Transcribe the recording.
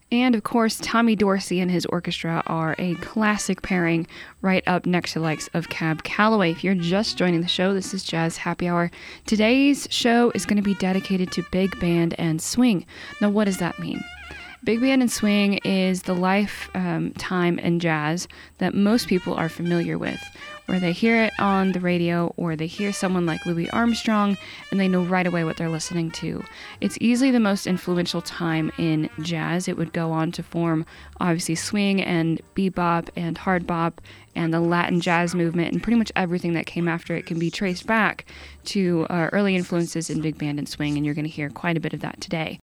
And of course, Tommy Dorsey and his orchestra are a classic pairing right up next to the likes of Cab Calloway. If you're just joining the show, this is Jazz Happy Hour. Today's show is going to be dedicated to big band and swing. Now, what does that mean? Big band and swing is the lifetime in jazz that most people are familiar with, where they hear it on the radio or they hear someone like Louis Armstrong and they know right away what they're listening to. It's easily the most influential time in jazz. It would go on to form, obviously, swing and bebop and hard bop and the Latin jazz movement, and pretty much everything that came after it can be traced back to early influences in big band and swing, and you're going to hear quite a bit of that today.